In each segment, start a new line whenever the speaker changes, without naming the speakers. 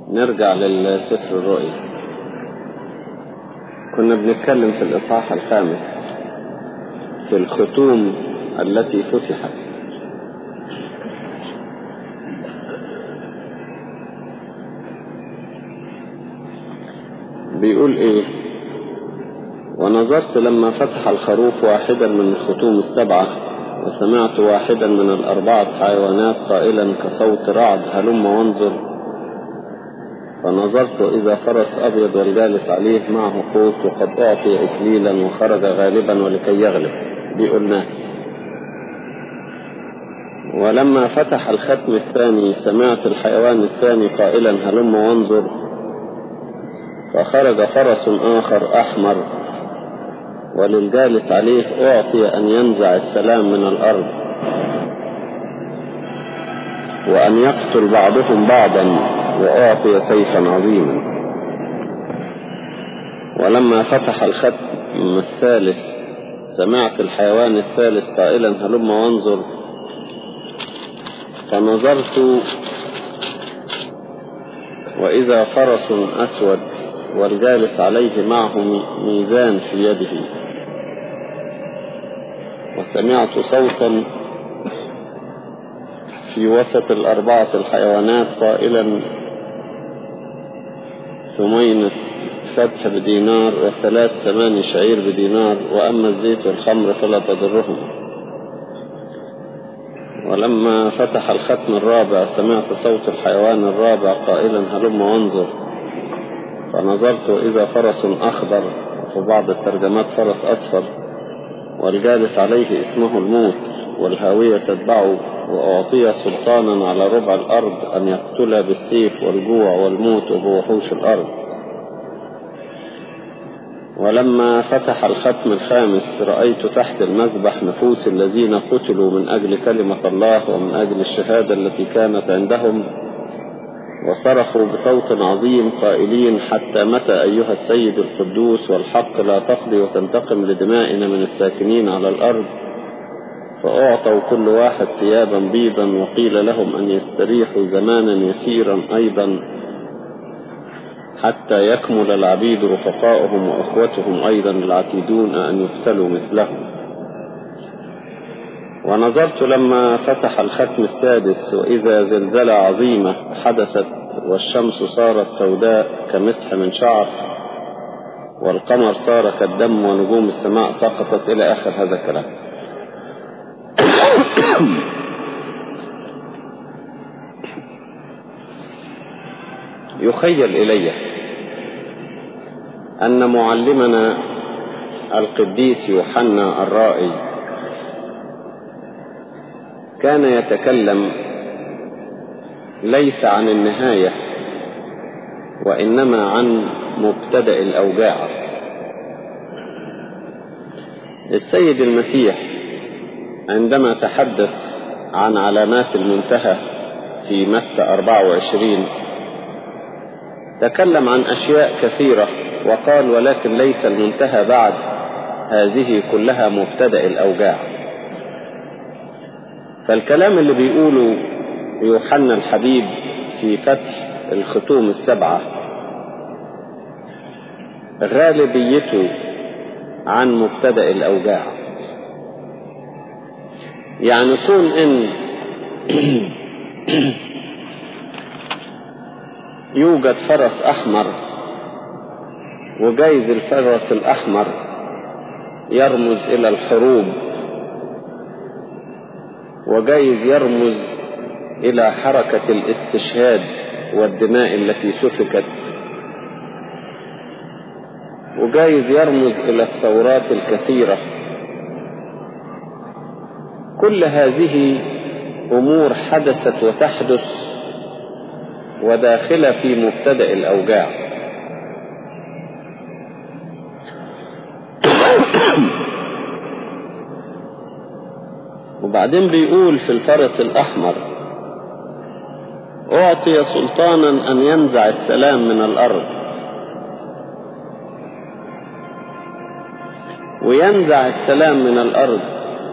نرجع للسفر الرؤيا. كنا بنتكلم في الإصحاح 5 في الختوم التي فتحت. بيقول ايه: ونظرت لما فتح الخروف واحدا من الختوم 7 وسمعت واحدا من 4 حيوانات قائلا كصوت رعد هلم وانظر. فنظرت إذا فرس أبيض والجالس عليه معه قوت وقد أعطي إكليلا وخرج غالبا ولكي يغلب. دي قلنا. ولما فتح الختم الثاني سمعت الحيوان الثاني قائلا هلم وانظر. فخرج فرس آخر أحمر وللجالس عليه أعطي أن ينزع السلام من الأرض وأن يقتل بعضهم بعضا وأعطي سيفا عظيما. ولما فتح الختم الثالث سمعت الحيوان الثالث قائلا هلم وانظر. فنظرت وإذا فرس أسود والجالس عليه معه ميزان في يده. وسمعت صوتا في وسط 4 الحيوانات قائلا ثمينة فتح بدينار و3 ثمان شعير بدينار وأما الزيت والخمر فلا تضرهم. ولما فتح الختم الرابع سمعت صوت الحيوان الرابع قائلا هلم وانظر. فنظرت إذا فرس أخضر وفي بعض الترجمات فرس أصفر والجالس عليه اسمه الموت والهاوية تتبعه وأعطي سلطانا على ربع الأرض أن يقتل بالسيف والجوع والموت وبوحوش الأرض. ولما فتح الختم الخامس رأيت تحت المذبح نفوس الذين قتلوا من أجل كلمة الله ومن أجل الشهادة التي كانت عندهم وصرخوا بصوت عظيم قائلين حتى متى أيها السيد القدوس والحق لا تقضي وتنتقم لدمائنا من الساكنين على الأرض. فأعطوا كل واحد ثيابا بيضا وقيل لهم أن يستريحوا زمانا يسيرا أيضا حتى يكمل العبيد رفقائهم وأخوتهم أيضا العتيدون أن يقتلوا مثلهم. ونظرت لما فتح الختم السادس وإذا زلزلة عظيمة حدثت والشمس صارت سوداء كمسح من شعر والقمر صار كالدم ونجوم السماء سقطت إلى آخر هذا الكلام. يخيل إلي أن معلمنا القديس يوحنا الرائي كان يتكلم ليس عن النهاية وإنما عن مبتدأ الأوجاع. السيد المسيح عندما تحدث عن علامات المنتهى في متى 24 تكلم عن أشياء كثيرة وقال ولكن ليس المنتهى بعد، هذه كلها مبتدأ الأوجاع. فالكلام اللي بيقوله يوحنا الحبيب في فتح الختوم 7 غالبيته عن مبتدأ الأوجاع. يعني كون إن يوجد فرس أحمر وجايز الفرس الأحمر يرمز إلى الحروب وجايز يرمز إلى حركة الاستشهاد والدماء التي سفكت وجايز يرمز إلى الثورات الكثيرة. كل هذه أمور حدثت وتحدث وداخلة في مبتدأ الأوجاع. وبعدين بيقول في الفرس الأحمر أعطي سلطانا أن ينزع السلام من الأرض. وينزع السلام من الأرض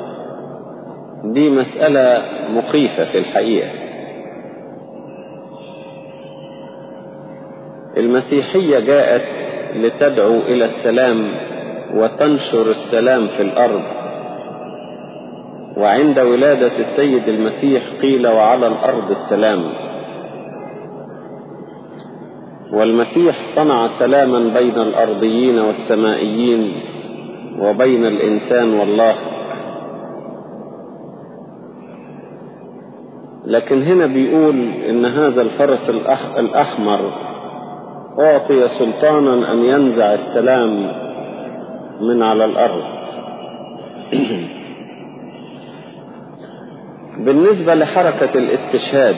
دي مسألة مخيفة في الحقيقة. المسيحية جاءت لتدعو إلى السلام وتنشر السلام في الأرض، وعند ولادة السيد المسيح قيل وعلى الأرض السلام، والمسيح صنع سلاما بين الأرضيين والسمائيين وبين الإنسان والله. لكن هنا بيقول إن هذا الفرس الأحمر أعطي سلطانا أن ينزع السلام من على الأرض. بالنسبة لحركة الاستشهاد،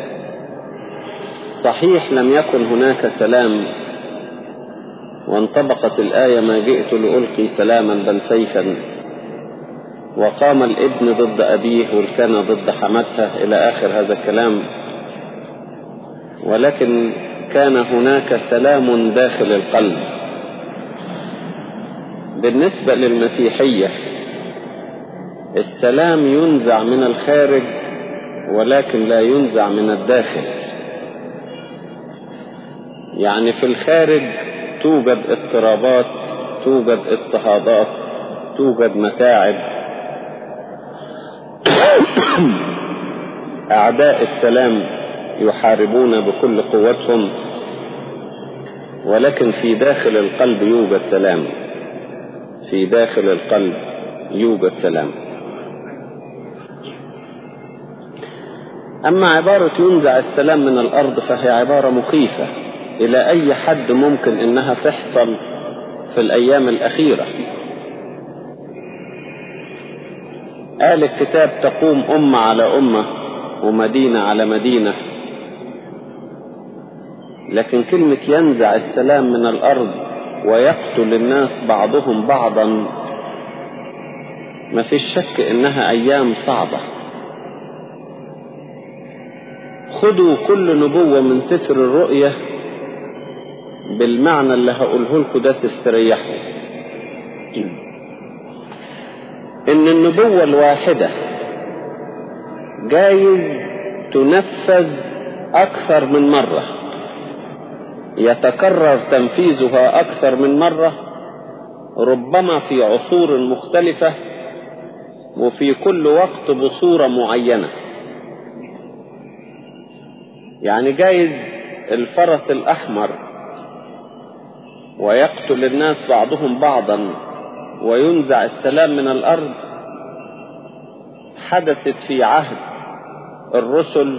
صحيح لم يكن هناك سلام، وانطبقت الآية ما جئت لألقي سلاما بل سيفا، وقام الابن ضد أبيه والكنى ضد حماتها إلى آخر هذا الكلام، ولكن كان هناك سلام داخل القلب. بالنسبة للمسيحية السلام ينزع من الخارج ولكن لا ينزع من الداخل. يعني في الخارج توجد اضطرابات، توجد اضطهادات، توجد متاعب، أعداء السلام يحاربون بكل قوتهم، ولكن في داخل القلب يوجد سلام، في داخل القلب يوجد سلام. أما عبارة ينزع السلام من الأرض فهي عبارة مخيفة إلى أي حد ممكن إنها تحصل في الأيام الأخيرة. قال الكتاب تقوم أمة على أمة ومدينة على مدينة، لكن كلمة ينزع السلام من الأرض ويقتل الناس بعضهم بعضا ما فيش شك إنها أيام صعبة. خدوا كل نبوة من سفر الرؤية بالمعنى اللي هقوله لكم ده تستريحوا. إن النبوة الواحدة جايز تنفذ أكثر من مرة، يتكرر تنفيذها أكثر من مرة، ربما في عصور مختلفة وفي كل وقت بصورة معينة. يعني جايز الفرس الأحمر ويقتل الناس بعضهم بعضا وينزع السلام من الأرض حدثت في عهد الرسل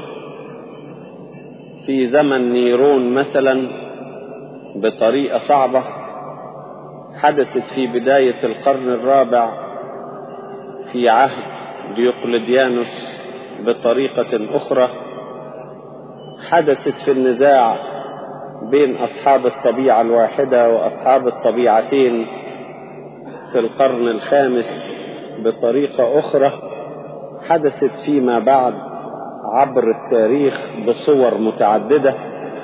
في زمن نيرون مثلا بطريقة صعبة، حدثت في بداية القرن الرابع في عهد ديوقلديانوس بطريقة أخرى، حدثت في النزاع بين أصحاب الطبيعة الواحدة وأصحاب الطبيعتين في القرن الخامس بطريقة أخرى، حدثت فيما بعد عبر التاريخ بصور متعددة،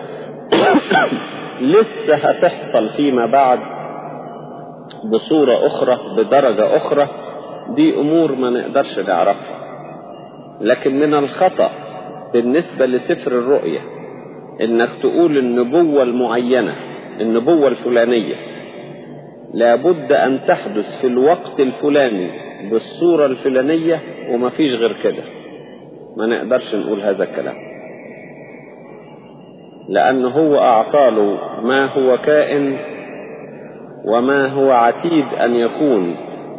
لسه هتحصل فيما بعد بصورة أخرى بدرجة أخرى. دي أمور ما نقدرش نعرفها. لكن من الخطأ بالنسبة لسفر الرؤية إنك تقول النبوة المعينة، النبوة الفلانية لابد أن تحدث في الوقت الفلاني بالصورة الفلانية وما فيش غير كده. ما نقدرش نقول هذا الكلام، لأنه هو أعطاله ما هو كائن وما هو عتيد أن يكون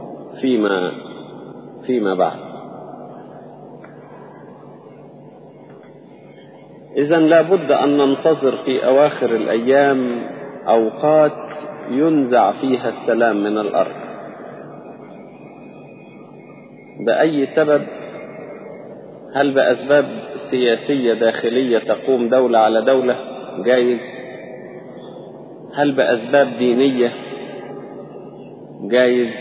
فيما بعد. إذن لابد أن ننتظر في أواخر الأيام أوقات ينزع فيها السلام من الأرض. بأي سبب؟ هل بأسباب سياسية داخلية تقوم دولة على دولة؟ جايز. هل بأسباب دينية؟ جايز.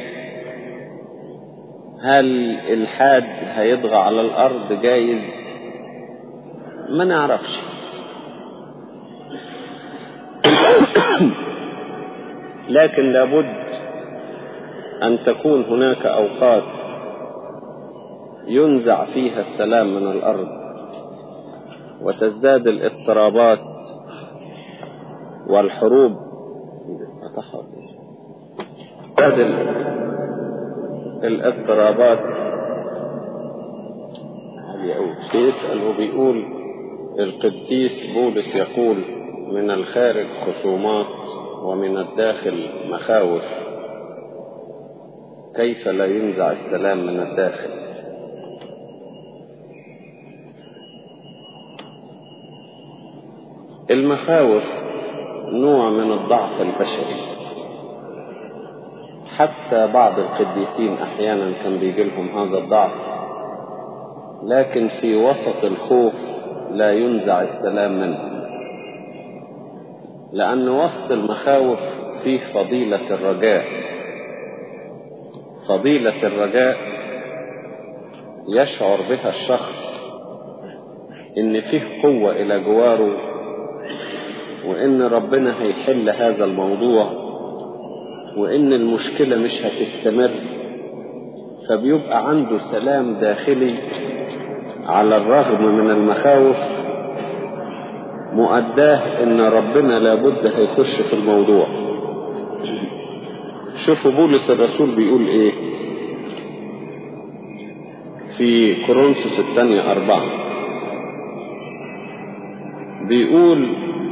هل الحاد هيطغى على الأرض؟ جايز. ما نعرفش. لكن لابد أن تكون هناك أوقات ينزع فيها السلام من الأرض وتزداد الاضطرابات والحروب. هذه الاضطرابات يسأل وبيقول القديس بولس يقول من الخارج خصومات ومن الداخل مخاوف، كيف لا ينزع السلام من الداخل؟ المخاوف نوع من الضعف البشري، حتى بعض القديسين أحيانا كان بيجي لهم هذا الضعف، لكن في وسط الخوف لا ينزع السلام منه، لأن وسط المخاوف فيه فضيلة الرجاء. فضيلة الرجاء يشعر بها الشخص إن فيه قوة إلى جواره، وإن ربنا هيحل هذا الموضوع، وإن المشكلة مش هتستمر، فبيبقى عنده سلام داخلي على الرغم من المخاوف، مؤداه إن ربنا لابد هيخش في الموضوع. شوفوا بولس الرسول بيقول إيه في كورنثوس الثانية 4، بيقول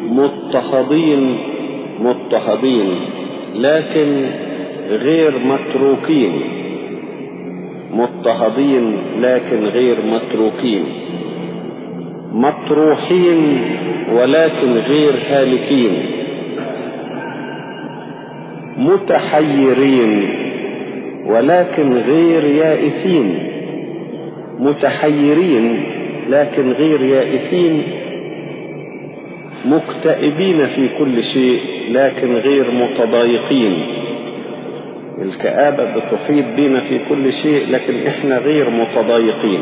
مضطهدين لكن غير متروكين، مضطهدين لكن غير متروكين، مطروحين ولكن غير هالكين، متحيرين ولكن غير يائسين، متحيرين لكن غير يائسين، مكتئبين في كل شيء لكن غير متضايقين. الكآبة بتحيط بنا في كل شيء لكن احنا غير متضايقين.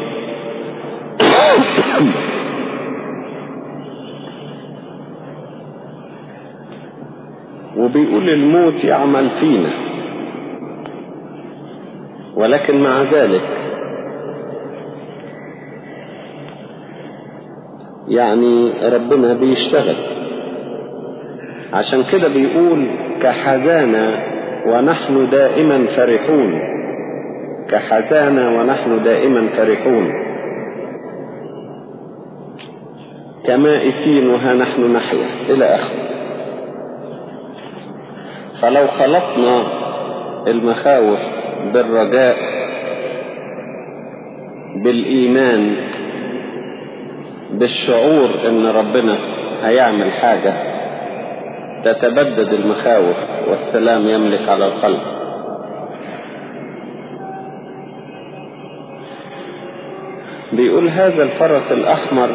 وبيقول الموت يعمل فينا، ولكن مع ذلك يعني ربنا بيشتغل. عشان كده بيقول كحزانة ونحن دائما فرحون، كحزانة ونحن دائما فرحون، كمائتين وها نحن نحيا إلى آخره. فلو خلطنا المخاوف بالرجاء بالإيمان بالشعور إن ربنا هيعمل حاجة، تتبدد المخاوف والسلام يملك على القلب. بيقول هذا الفرس الأحمر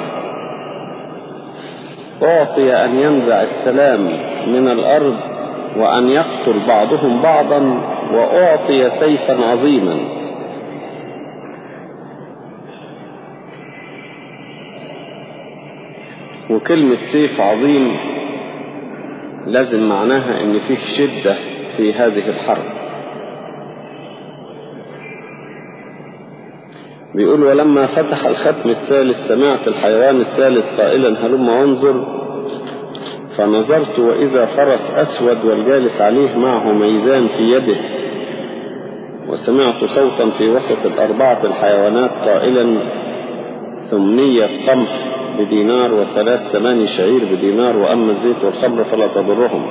أعطي أن ينزع السلام من الأرض وأن يقتل بعضهم بعضا، وأعطي سيفا عظيما. وكلمة سيف عظيم لازم معناها ان فيه شدة في هذه الحرب. بيقول ولما فتح الختم الثالث سمعت الحيوان الثالث قائلا هلم وانظر، فنظرت وإذا فرس أسود والجالس عليه معه ميزان في يده، وسمعت صوتا في وسط الأربعة الحيوانات قائلا 8 قمح بدينار و3 ثمان شعير بدينار، وأما الزيت والخمر فلا تضرهم.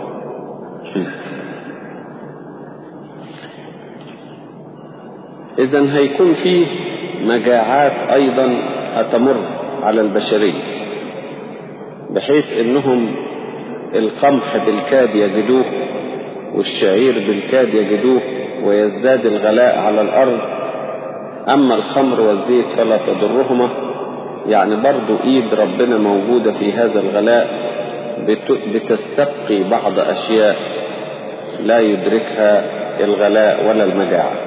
إذن هيكون فيه مجاعات أيضا هتمر على البشرية، بحيث إنهم القمح بالكاد يجدوه والشعير بالكاد يجدوه ويزداد الغلاء على الأرض، أما الخمر والزيت فلا تضرهما. يعني برضو إيد ربنا موجودة في هذا الغلاء، بتستبقي بعض أشياء لا يدركها الغلاء ولا المجاعة.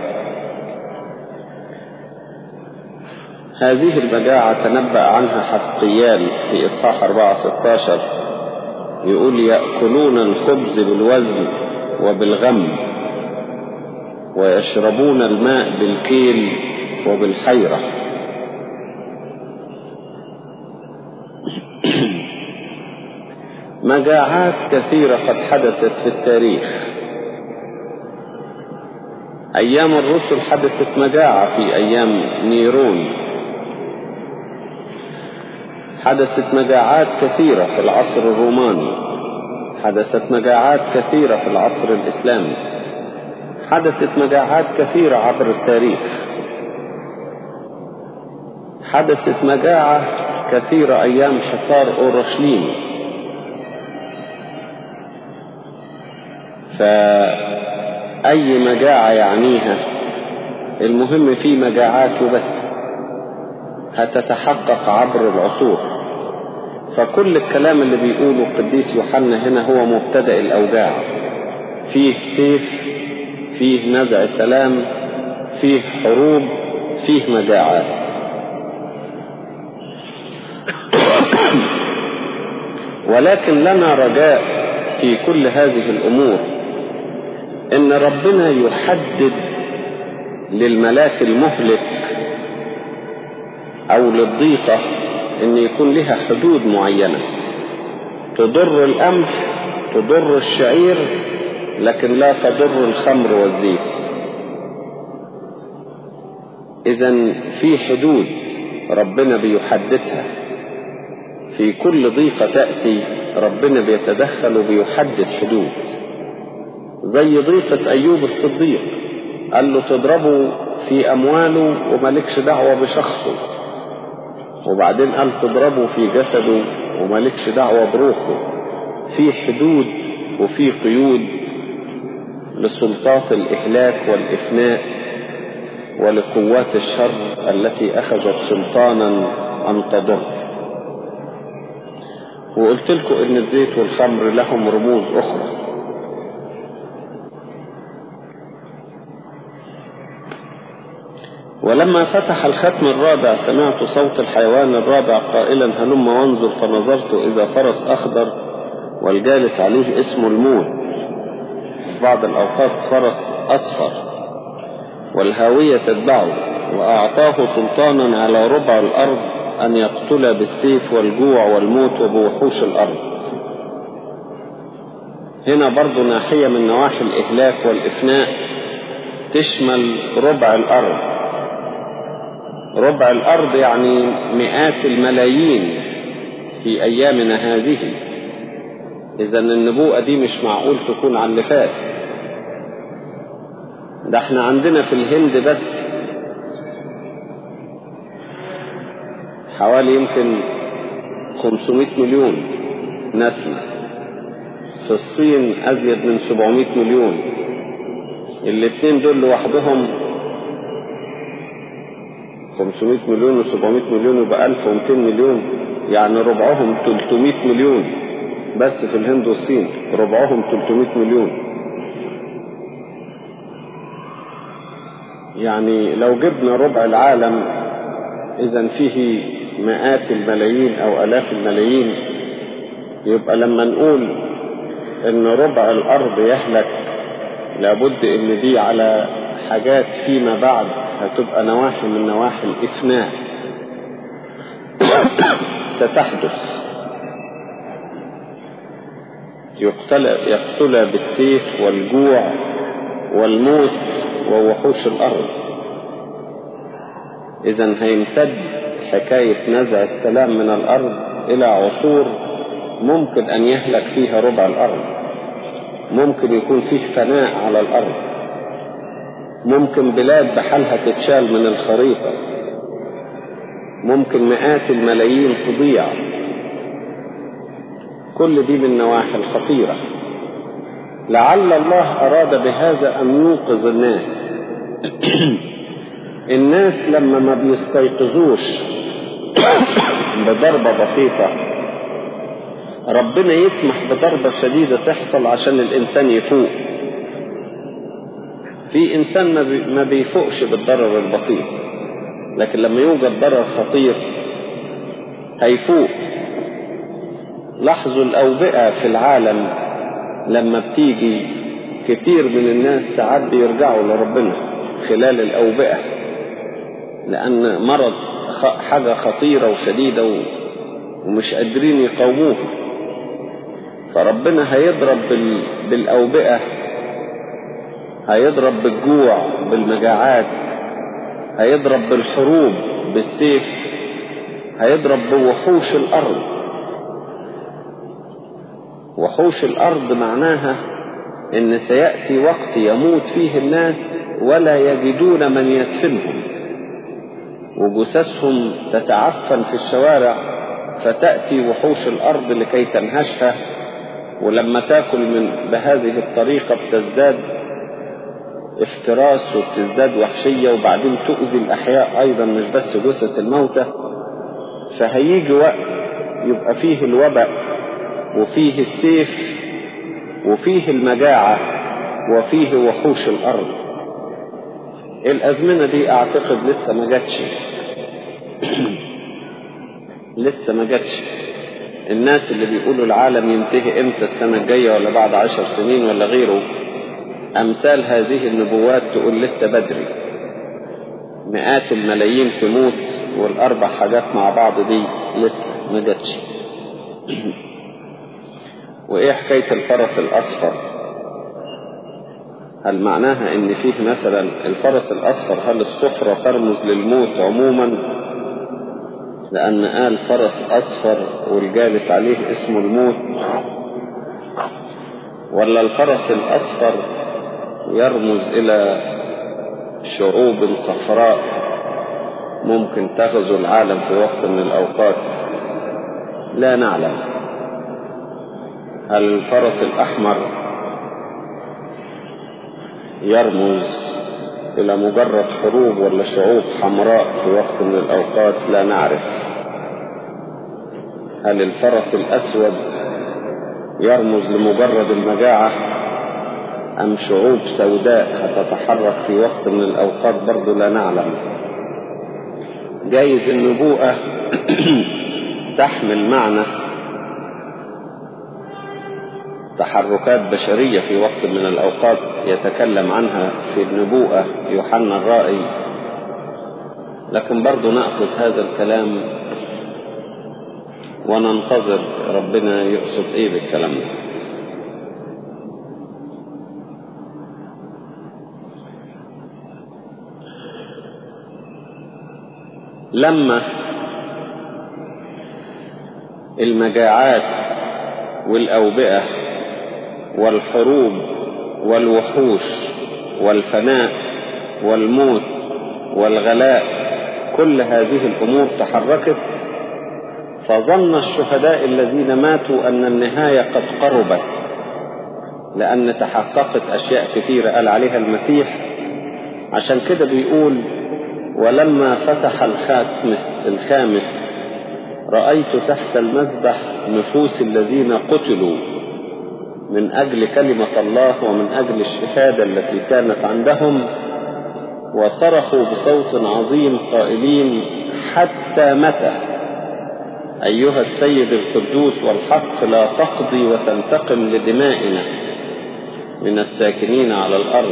هذه المجاعة تنبأ عنها حزقيال في إصحاح 4:16، يقول يأكلون الخبز بالوزن وبالغم، ويشربون الماء بالكيل وبالحيرة. مجاعات كثيرة قد حدثت في التاريخ. أيام الرسل حدثت مجاعة، في أيام نيرون حدثت مجاعات كثيرة في العصر الروماني، حدثت مجاعات كثيرة في العصر الإسلامي، حدثت مجاعات كثيرة عبر التاريخ. حدثت مجاعة كثيرة أيام حصار أورشليم. فأي مجاعة يعنيها، المهم في مجاعات وبس، هتتحقق عبر العصور. فكل الكلام اللي بيقوله القديس يوحنا هنا هو مبتدأ الأوجاع. فيه سيف، فيه نزع سلام، فيه حروب، فيه مجاعات. ولكن لنا رجاء في كل هذه الأمور، إن ربنا يحدد للملاك المهلك أو للضيقة إن يكون لها حدود معينة، تضر القمح، تضر الشعير، لكن لا تضر الخمر والزيت. إذن في حدود ربنا بيحددها. في كل ضيقة تأتي ربنا بيتدخل وبيحدد حدود. زي ضيقة أيوب الصديق، قال له تضربه في أمواله ومالكش دعوة بشخصه، وبعدين قال تضربه في جسده ومالكش دعوة بروحه. في حدود وفي قيود لسلطات الإهلاك والإفناء ولقوات الشر التي أخذت سلطانا أن تضر. وقلت لكم إن الزيت والخمر لهم رموز أخرى. ولما فتح الختم الرابع سمعت صوت الحيوان الرابع قائلا هلم وانظر، فنظرت إذا فرس أخضر والجالس عليه اسمه الموت، في بعض الأوقات فرس أصفر، والهاوية تتبعه، وأعطاه سلطانا على ربع الأرض أن يقتل بالسيف والجوع والموت وبوحوش الأرض. هنا برضو ناحية من نواحي الإهلاك والإفناء تشمل ربع الأرض. ربع الأرض يعني مئات الملايين في أيامنا هذه. إذن النبوءة دي مش معقول تكون على اللي فات. ده احنا عندنا في الهند بس حوالي يمكن 500 مليون نسمة، في الصين أزيد من 700 مليون. الاثنين دول لوحدهم 500 مليون و700 مليون يبقى 1200 مليون، يعني ربعهم 300 مليون بس في الهند والصين، ربعهم 300 مليون. يعني لو جبنا ربع العالم إذن فيه مئات الملايين أو آلاف الملايين، يبقى لما نقول إن ربع الأرض يهلك لابد إن دي على حاجات فيما بعد هتبقى نواحي من نواحي الإفناء ستحدث. يقتل بالسيف والجوع والموت ووحوش الأرض. إذن هيمتد حكاية نزع السلام من الأرض إلى عصور ممكن أن يهلك فيها ربع الأرض، ممكن يكون فيه فناء على الأرض، ممكن بلاد بحالها تتشال من الخريطة، ممكن مئات الملايين تضيع. كل دي من نواحي الخطيرة. لعل الله أراد بهذا أن يوقظ الناس. الناس لما ما بيستيقظوش بضربة بسيطة ربنا يسمح بضربة شديدة تحصل عشان الإنسان يفوق. في إنسان ما بيفوقش بالضرر البسيط، لكن لما يوجد ضرر خطير هيفوق. لاحظوا الأوبئة في العالم لما بتيجي كتير من الناس ساعات بيرجعوا لربنا خلال الأوبئة، لأن مرض حاجة خطيرة وشديدة ومش قادرين يقاوموها. فربنا هيضرب بالأوبئة، هيضرب بالجوع بالمجاعات، هيضرب بالحروب بالسيف، هيضرب بوحوش الأرض. وحوش الأرض معناها إن سيأتي وقت يموت فيه الناس ولا يجدون من يدفنهم، وجثثهم تتعفن في الشوارع، فتأتي وحوش الأرض لكي تنهشها، ولما تأكل بهذه الطريقة بتزداد افتراس وبتزداد وحشية، وبعدين تؤذي الأحياء أيضا مش بس جثث الموتى. فهيجي وقت يبقى فيه الوباء وفيه السيف وفيه المجاعة وفيه وحوش الأرض. الأزمنة دي أعتقد لسه ما جاتش لسه ما جاتش. الناس اللي بيقولوا العالم ينتهي امتى، السنة الجاية ولا بعد 10 سنين ولا غيره، أمثال هذه النبوات تقول لسه بدري. مئات الملايين تموت والأربع حاجات مع بعض دي لسه ما جاتش. وإيه حكاية الفرس الأصفر؟ هل معناها إن فيه مثلا الفرس الأصفر، هل الصفرة ترمز للموت عموما؟ لأن قال فرس أصفر والجالس عليه اسمه الموت، ولا الفرس الأصفر يرمز إلى شعوب صفراء ممكن تغزو العالم في وقت من الأوقات؟ لا نعلم. هل الفرس الأحمر يرمز إلى مجرد حروب ولا شعوب حمراء في وقت من الأوقات؟ لا نعرف. هل الفرس الأسود يرمز لمجرد المجاعة أم شعوب سوداء هتتحرك في وقت من الأوقات؟ برضو لا نعلم. جايز النبوءة تحمل معنى تحركات بشرية في وقت من الأوقات يتكلم عنها في النبوءة يوحنا الرائي، لكن برضو نأخذ هذا الكلام وننتظر ربنا يقصد ايه بالكلام ده. لما المجاعات والأوبئة والحروب والوحوش والفناء والموت والغلاء كل هذه الأمور تحركت، فظن الشهداء الذين ماتوا أن النهاية قد قربت، لأن تحققت أشياء كثيرة قال عليها المسيح. عشان كده بيقول ولما فتح الخاتم الخامس رأيت تحت المذبح نفوس الذين قتلوا من أجل كلمة الله ومن أجل الشهادة التي كانت عندهم، وصرخوا بصوت عظيم قائلين حتى متى أيها السيد القدوس والحق لا تقضي وتنتقم لدمائنا من الساكنين على الأرض؟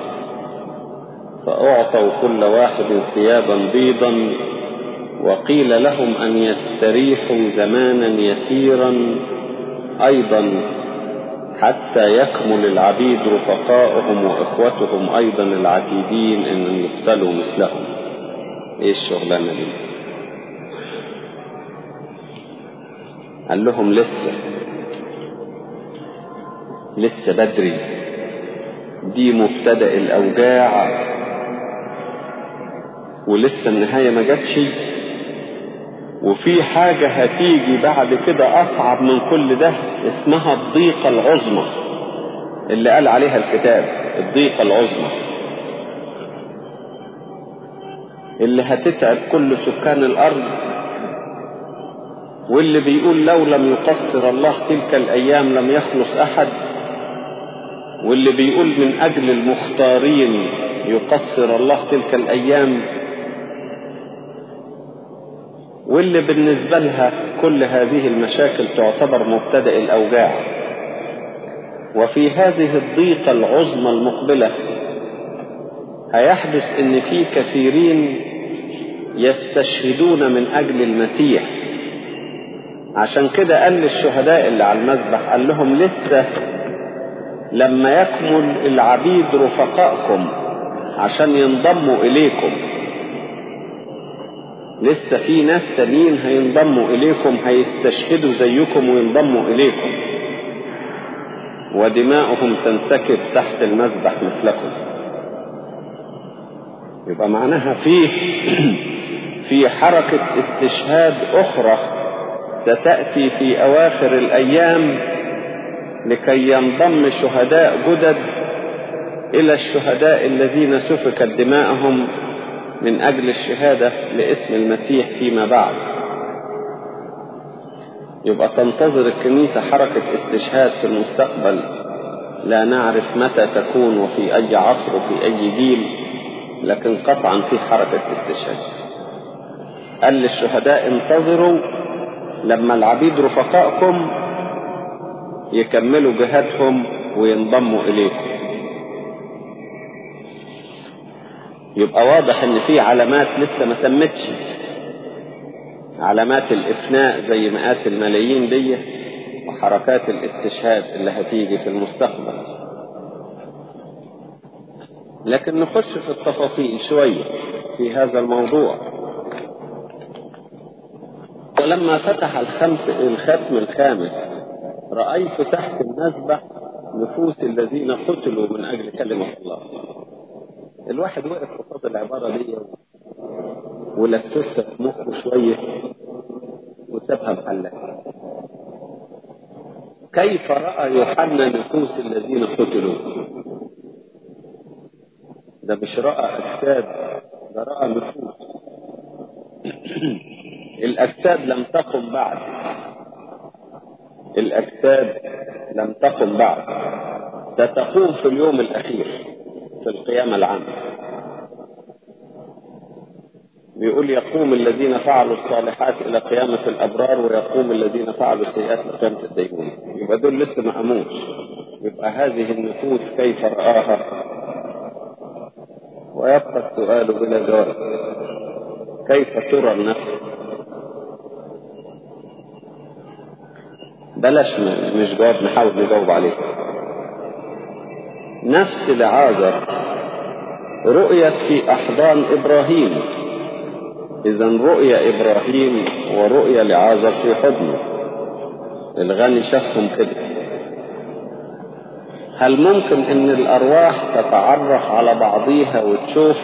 فأعطوا كل واحد ثيابا بيضا، وقيل لهم أن يستريحوا زمانا يسيرا أيضا حتى يكمل العبيد رفقائهم وإخوتهم أيضا العتيدين أن يقتلوا مثلهم. إيه الشغلانة دي؟ قال لهم لسه بدري، دي مبتدأ الأوجاع ولسه النهاية ما جاتش، وفي حاجة هتيجي بعد كده أصعب من كل ده اسمها الضيقة العظمى اللي قال عليها الكتاب. الضيقة العظمى اللي هتتعب كل سكان الأرض، واللي بيقول لو لم يقصر الله تلك الأيام لم يخلص أحد، واللي بيقول من أجل المختارين يقصر الله تلك الأيام، واللي بالنسبة لها كل هذه المشاكل تعتبر مبتدأ الأوجاع. وفي هذه الضيقة العظمى المقبلة هيحدث ان في كثيرين يستشهدون من أجل المسيح عشان كده قال للشهداء اللي على المذبح، قال لهم لسه لما يكمل العبيد رفقائكم عشان ينضموا إليكم، لسه في ناس تانيين هينضموا إليكم، هيستشهدوا زيكم وينضموا إليكم، ودماؤهم تنسكب تحت المذبح مثلكم. يبقى معناها في حركة استشهاد أخرى ستأتي في أواخر الأيام لكي ينضم شهداء جدد إلى الشهداء الذين سفكت دماءهم من أجل الشهادة لاسم المسيح فيما بعد. يبقى تنتظر الكنيسة حركة استشهاد في المستقبل، لا نعرف متى تكون وفي أي عصر وفي أي جيل، لكن قطعا في حركة استشهاد. قال للشهداء انتظروا لما العبيد رفقائكم يكملوا جهادهم وينضموا إليكم. يبقى واضح ان في علامات لسه ما تمتش، علامات الإفناء زي مئات الملايين دي، وحركات الاستشهاد اللي هتيجي في المستقبل. لكن نخش في التفاصيل شوية في هذا الموضوع. ولما فتح الختم الخامس رأيت تحت المذبح نفوس الذين قتلوا من أجل كلمة الله. الواحد وقف قصاد العبارة دي ولففها في مخه شوية وسابها محلها. كيف رأى يوحنا نفوس الذين قتلوا؟ ده مش رأى أجساد، ده رأى نفوس. الأجساد لم تقم بعد، الأجساد لم تقم بعد، ستقوم في اليوم الأخير في القيامة العامة. بيقول يقوم الذين فعلوا الصالحات إلى قيامة الأبرار، ويقوم الذين فعلوا السيئات لقيامة الدينونة. يبقى دول لسه ما قاموش. يبقى هذه النفوس كيف رآها؟ ويبقى السؤال بلا جواب، كيف ترى النفس؟ بلاش مش جواب، نحاول نجاوب عليه. نفس لعازر رؤيت في أحضان إبراهيم، إذن رؤيا إبراهيم ورؤيا لعازر في حضنه. الغني شافهم كده. هل ممكن ان الأرواح تتعرف على بعضيها وتشوف؟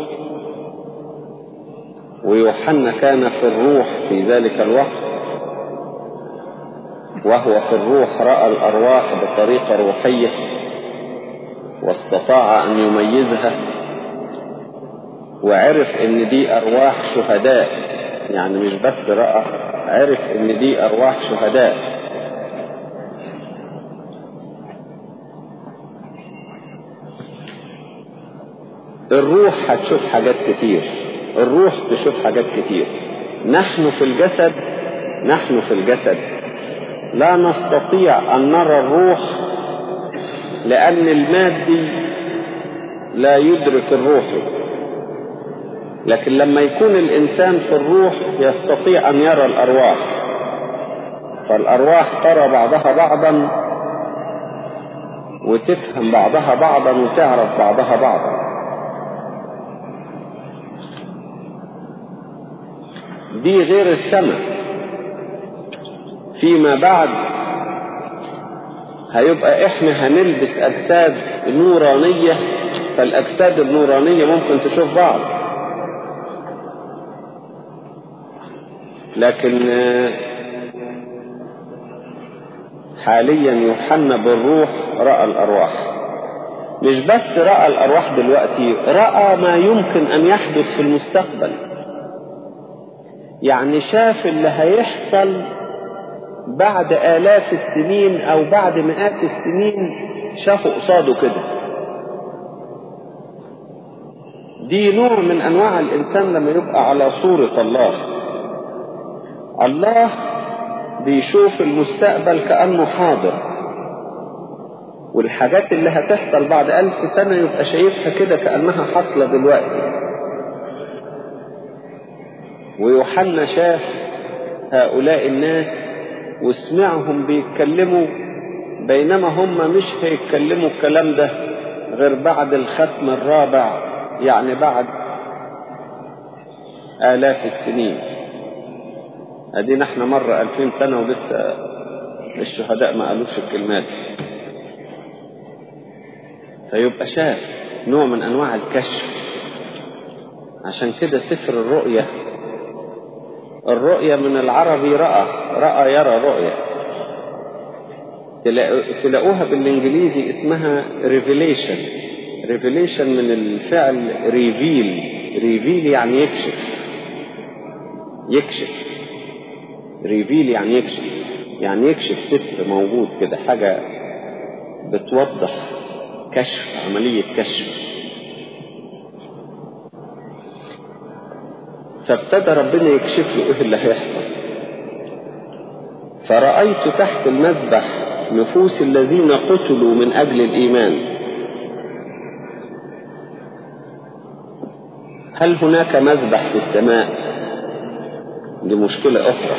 ويوحنا كان في الروح في ذلك الوقت، وهو في الروح رأى الأرواح بطريقة روحية واستطاع أن يميزها، وعرف ان دي أرواح شهداء. يعني مش بس رأى، عرف ان دي أرواح شهداء. الروح هتشوف حاجات كتير، الروح تشوف حاجات كتير. نحن في الجسد لا نستطيع أن نرى الروح، لأن المادي لا يدرك الروحي. لكن لما يكون الإنسان في الروح يستطيع أن يرى الأرواح، فالأرواح ترى بعضها بعضا وتفهم بعضها بعضا وتعرف بعضها بعضا. دي غير السماء. فيما بعد هيبقى احنا هنلبس أجساد نورانية، فالأجساد النورانية ممكن تشوف بعض. لكن حاليا يوحنا بالروح رأى الأرواح. مش بس رأى الأرواح دلوقتي، رأى ما يمكن أن يحدث في المستقبل. يعني شاف اللي هيحصل بعد آلاف السنين أو بعد مئات السنين، شافوا قصاده كده. دي نوع من أنواع الإنسان لما يبقى على صورة الله. الله بيشوف المستقبل كأنه حاضر، والحاجات اللي هتحصل بعد 1000 سنة يبقى شايفها كده كأنها حصلة دلوقتي. ويوحنا شاف هؤلاء الناس وسمعهم بيتكلموا، بينما هم مش هيتكلموا الكلام ده غير بعد الختم الرابع، يعني بعد آلاف السنين. ادينا احنا مرة 2000 سنة ولسه الشهداء ما قالوش الكلمات. فيبقى شاف نوع من انواع الكشف. عشان كده سفر الرؤية من العربي رأى يرى رؤية. تلاقوها بالانجليزي اسمها revelation من الفعل reveal يعني يكشف. reveal يعني يكشف ستر موجود كده، حاجة بتوضح كشف، عملية كشف. فابتدى ربنا يكشف له ايه اللي هيحصل. فرأيت تحت المذبح نفوس الذين قتلوا من أجل الإيمان. هل هناك مذبح في السماء؟ دي مشكلة أخرى.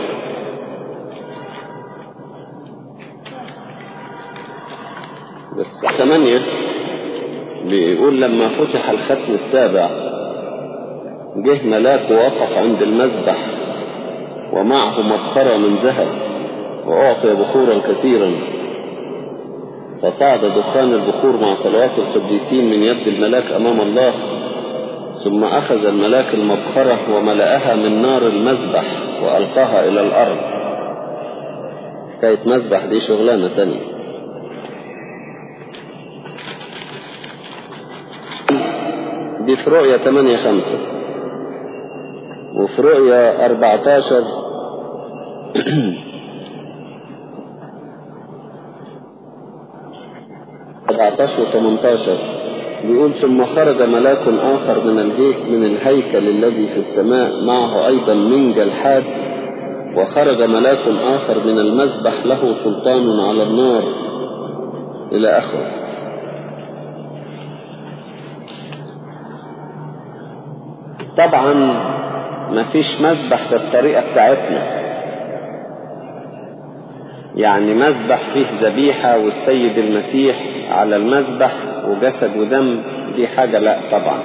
بس 8 بيقول لما فتح الختم السابع جه ملاك ووقف عند المذبح ومعه مبخرة من ذهب وأعطي بخورا كثيرا، فصعد دخان البخور مع صلوات القديسين من يد الملاك أمام الله. ثم أخذ الملاك المبخرة وملأها من نار المذبح وألقاها إلى الأرض. كانت مذبح دي شغلانة تانية. دي في رؤية 8:5. وفي رؤية 14 و18 بيقول ثم خرج ملاك آخر من الهيكل الذي في السماء معه أيضا منجل حاد، وخرج ملاك آخر من المذبح له سلطان على النار إلى آخره. طبعا ما فيش مذبح بالطريقة بتاعتنا، يعني مذبح فيه ذبيحة والسيد المسيح على المذبح وجسد ودم، دي حاجة لا طبعا،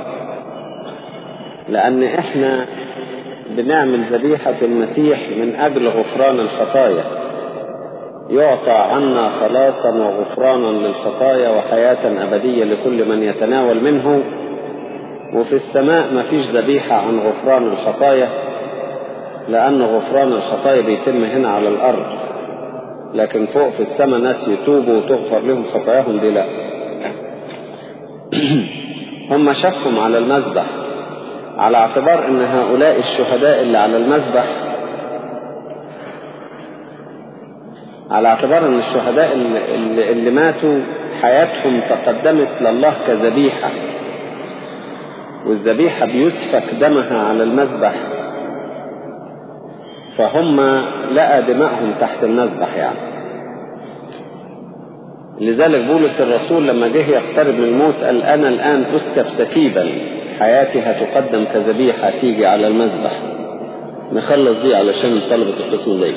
لأن احنا بنعمل ذبيحة المسيح من أجل غفران الخطايا، يعطى عنا خلاصا وغفرانا للخطايا وحياة أبدية لكل من يتناول منه. وفي السماء ما فيش ذبيحة عن غفران الخطايا، لأن غفران الخطايا بيتم هنا على الأرض، لكن فوق في السماء ناس يتوبوا وتغفر لهم خطاياهم، دي لا. هم شكهم على المذبح على اعتبار ان هؤلاء الشهداء اللي على المذبح، على اعتبار ان الشهداء اللي ماتوا حياتهم تقدمت لله كذبيحة، والذبيحة بيسفك دمها على المذبح، فهم لقى دمائهم تحت المذبح يعني. لذلك بولس الرسول لما جه يقترب من الموت قال أنا الآن أسكب سكيبا، حياتي هتقدم كذبيحة تيجي على المذبح. نخلص دي علشان طلبة القسم الليل.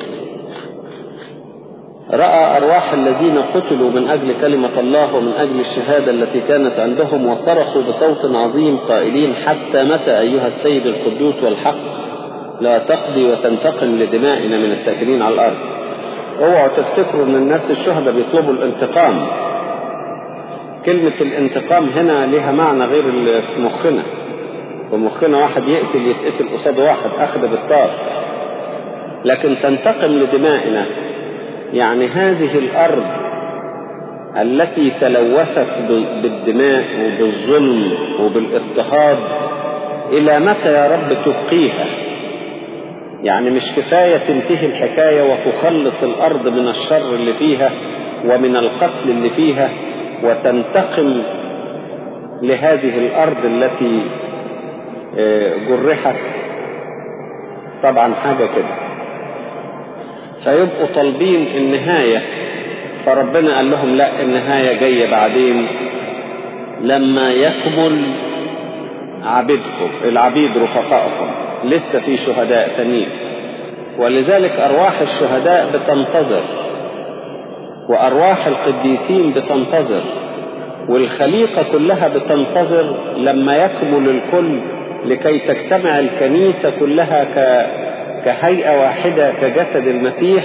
رأى أرواح الذين قتلوا من أجل كلمة الله ومن أجل الشهادة التي كانت عندهم، وصرخوا بصوت عظيم قائلين حتى متى أيها السيد القدوس والحق لا تقضي وتنتقم لدمائنا من الساكنين على الأرض. اوعوا تفتكروا ان الناس الشهداء بيطلبوا الانتقام. كلمة الانتقام هنا لها معنى غير اللي في مخنا. في مخنا واحد يتقتل قصاد واحد أخذ بالطار، لكن تنتقم لدمائنا يعني هذه الأرض التي تلوثت بالدماء وبالظلم وبالاضطهاد، إلى متى يا رب تبقيها؟ يعني مش كفاية تنتهي الحكاية وتخلص الأرض من الشر اللي فيها ومن القتل اللي فيها، وتنتقم لهذه الأرض التي جرحت؟ طبعا حاجة كده. فيبقوا طالبين النهاية، فربنا قال لهم لا، النهاية جاية بعدين لما يكمل عبيدكم، العبيد رفقائكم، لسه في شهداء تانيين. ولذلك أرواح الشهداء بتنتظر، وأرواح القديسين بتنتظر، والخليقة كلها بتنتظر لما يكمل الكل، لكي تجتمع الكنيسة كلها كهيئة واحدة كجسد المسيح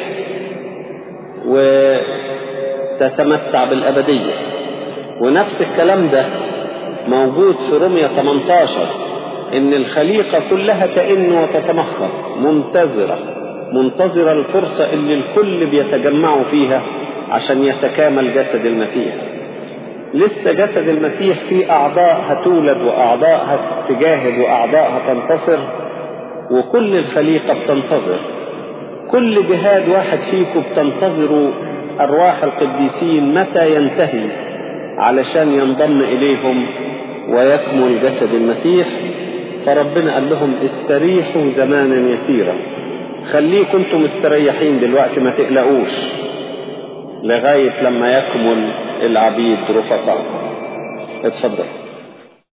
وتتمتع بالأبدية. ونفس الكلام ده موجود في رومية 18، إن الخليقة كلها تئن وتتمخض منتظرة الفرصة اللي الكل بيتجمعوا فيها عشان يتكامل جسد المسيح. لسه جسد المسيح فيه أعضاء هتولد وأعضاء هتجاهد وأعضاء هتنتصر، وكل الخليقة بتنتظر. كل جهاد واحد فيكم بتنتظروا أرواح القديسين متى ينتهي علشان ينضم إليهم ويكمل جسد المسيح. فربنا قال لهم استريحوا زمانا يسيرا، خليكم انتم مستريحين دلوقتي، ما تقلقوش لغاية لما يكمل العبيد رفقاء. اتفضل.